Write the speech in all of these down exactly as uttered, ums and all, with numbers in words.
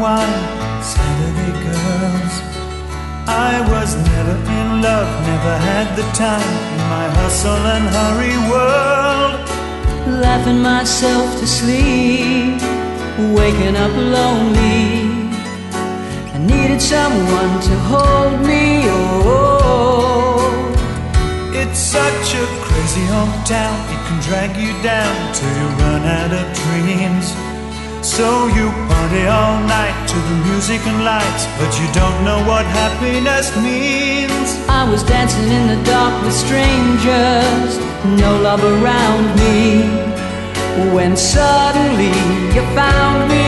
wine, Saturday girls. I was never in love, never had the time in my hustle and hurry world. Laughing myself to sleep, waking up lonely. I needed someone to hold me, oh. It's such a crazy hometown, it can drag you down till you run out of dreams. So you party all night to the music and lights, but you don't know what happiness means. I was dancing in the dark with strangers, no love around me, when suddenly you found me,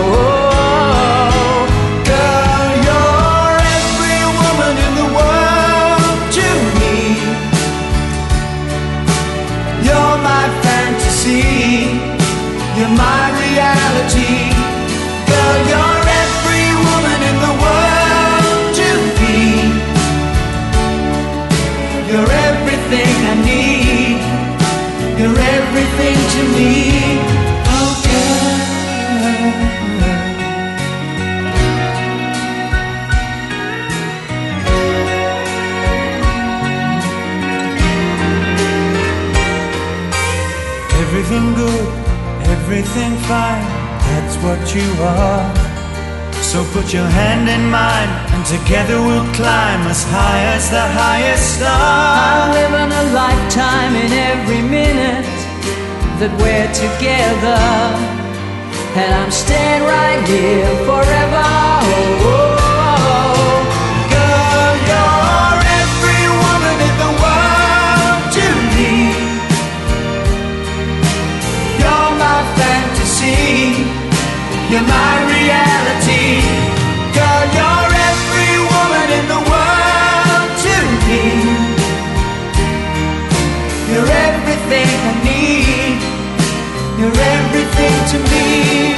oh. Girl, you're every woman in the world to me. You're my fantasy, you're my reality. Girl, you're every woman in the world to me. You're everything I need, you're everything to me. Oh girl, everything good, everything fine, that's what you are. So put your hand in mine, and together we'll climb as high as the highest star. I'm living a lifetime in every minute that we're together, and I'm staying right here forever, oh, oh. Girl, you're every woman in the world to me. You're my fantasy, you're my reality. Girl, you're every woman in the world to me. You're everything I need, you're everything to me.